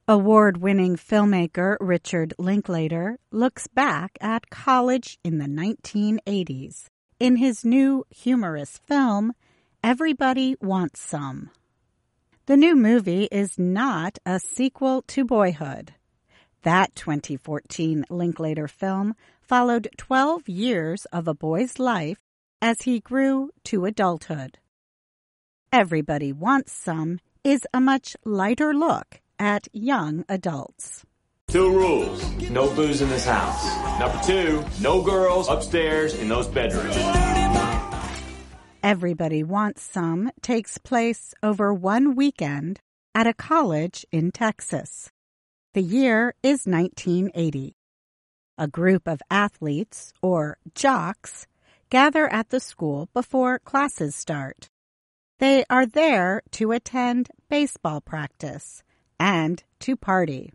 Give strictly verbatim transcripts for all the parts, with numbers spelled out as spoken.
Award-winning filmmaker Richard Linklater looks back at college in the nineteen eighties in his new humorous film, Everybody Wants Some. The new movie is not a sequel to Boyhood. That twenty fourteen Linklater film followed twelve years of a boy's life as he grew to adulthood. Everybody Wants Some is a much lighter look at young adults. Two rules. No booze in this house. Number two, no girls upstairs in those bedrooms. Everybody Wants Some takes place over one weekend at a college in Texas. The year is nineteen eighty. A group of athletes, or jocks, gather at the school before classes start. They are there to attend baseball practice and to party.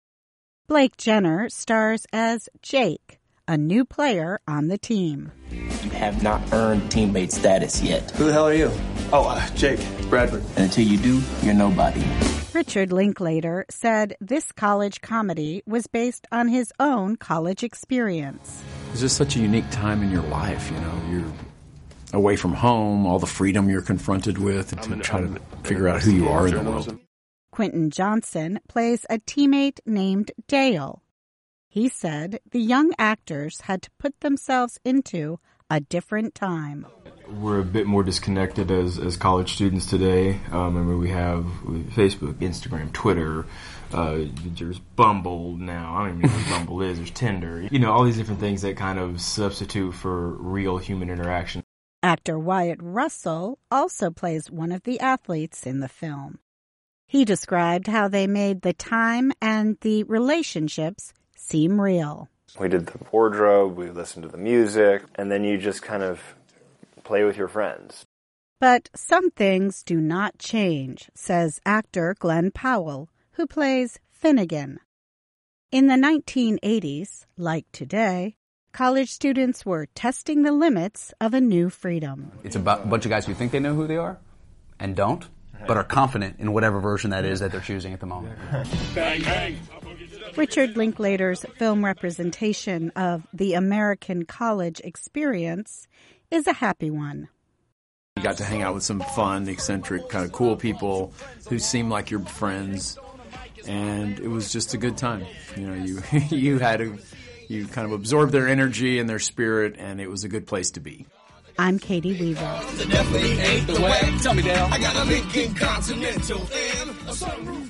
Blake Jenner stars as Jake, a new player on the team. You have not earned teammate status yet. Who the hell are you? Oh, uh, Jake. Bradford. And until you do, you're nobody. Richard Linklater said this college comedy was based on his own college experience. It's just such a unique time in your life, you know. You're away from home, all the freedom you're confronted with, and to try to figure out who you are in the world. Quentin Johnson plays a teammate named Dale. He said the young actors had to put themselves into a different time. We're a bit more disconnected as, as college students today. Um, I mean, we have Facebook, Instagram, Twitter. Uh, there's Bumble now. I don't even know what Bumble is. There's Tinder. You know, all these different things that kind of substitute for real human interaction. Actor Wyatt Russell also plays one of the athletes in the film. He described how they made the time and the relationships seem real. We did the wardrobe, we listened to the music, and then you just kind of play with your friends. But some things do not change, says actor Glenn Powell, who plays Finnegan. In the nineteen eighties, like today, college students were testing the limits of a new freedom. It's about a bunch of guys who think they know who they are and don't, but are confident in whatever version that is that they're choosing at the moment. Bang, bang. Richard Linklater's film representation of the American college experience is a happy one. You got to hang out with some fun, eccentric, kind of cool people who seem like your friends, and it was just a good time. You know, you you had to, you kind of absorbed their energy and their spirit, and it was a good place to be. I'm Katie Weaver. I got a Lincoln Continental and a sunroof.